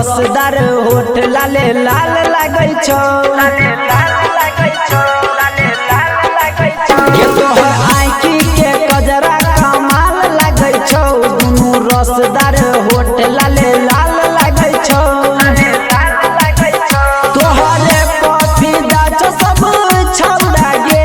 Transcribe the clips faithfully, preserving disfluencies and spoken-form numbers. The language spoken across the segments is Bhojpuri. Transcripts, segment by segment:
रसदार होठ लाले लाल लागै छौ लाले लाल लागै छौ लाले लाल लागै छौ ये तोहर आँखी के कजरा कमाल लागै छौ दुनु रसदार होठ लाले लाल लागै छौ लाले लाल लागै छौ तोहरे कॉफी दाच सब छौड़ा गे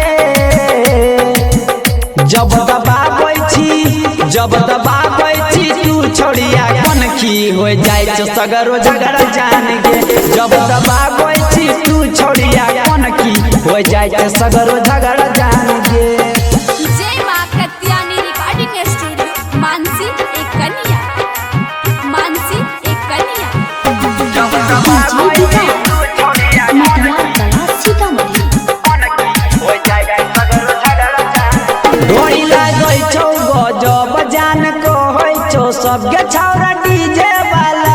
जब दबाबै छी जब दबाबै छी तू छोड़िया कनखी हो जाय छ सगरो झगड़ा जान गे जब दबाबै छी तू छोड़िया कनखी हो जाय छ सगरो झगड़ा जान गे। जय मां कत्यानी रिकॉर्डिंग स्टूडियो मानसी एक कन्या मानसी एक कन्या जब दबाबै छी तू छोड़िया सीतामढ़ी हो जाय छ सगरो झगड़ा जान ढोई लागै छौ गजब जान कहै छौ सबके छौरा डीजे वाला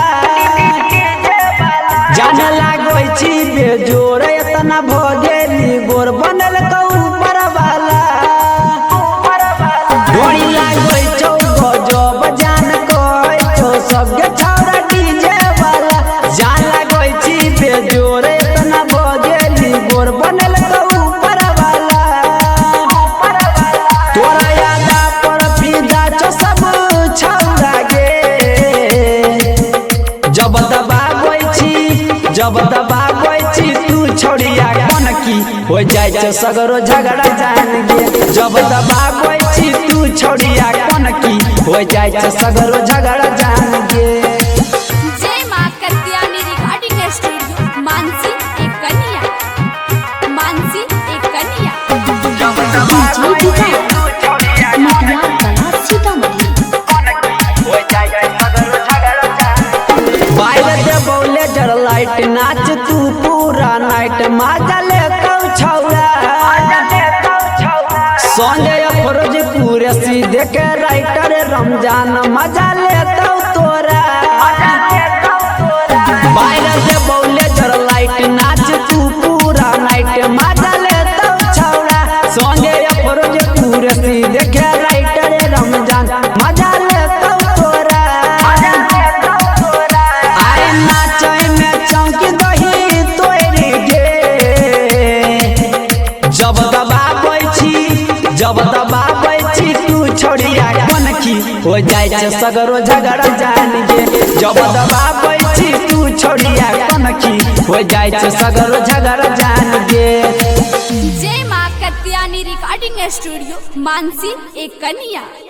जान लागै छी बेजोर एतना भगेली गोर बनल तो ऊपर वाला ढोई लागै छौ गजब जान कहै छौ सबके छौरा डीजे वाला जान लागै छी बेजोर एतना भगेली गोर बनल तो ऊपर वाला तोरा यादा पर फिदा छौ सब छौरा गे जब दबाबै छी जब दबाबै छी तू छोड़िया कनखी हो जाय छ सगरो झगड़ा जान गे जब दबाबै छी तू छोड़िया कनखी हो जाय छ सगरो झगड़ा जान गे। जय मां कत्यानी रिकॉर्डिंग स्टूडियो मानसी एक कन्या मानसी एक कन्या जब दबाबै छी तू छोड़िया सीतामढ़ी हो जाय छ सगरो झगड़ा जान बाइल दे बोले जर लाइट नाच तू पूरा नाइट माजा ले कौ छौरा संजय फरोज पूरे सीधे के राइटर रमजान मजा ले तौ तोरा बाइल दे बोले जर लाइट नाच तू पूरा नाइट मजा ले तौ छौरा संजय फरोज पूरे सीधे के राइटर रमजान मजा ले तौ तोरा आए नाचै में चौकी दही तोड़ गे जब दबाबै छी जब दबाबै छी तू छोड़िया कनखी हो जाय छ सगरो झगड़ा जान गे जब दबाबै छी तू छोड़िया कनखी हो जाय छ सगरो झगड़ा जान गे। जय मां कत्यानी रिकॉर्डिंग स्टूडियो मानसी एक कन्या।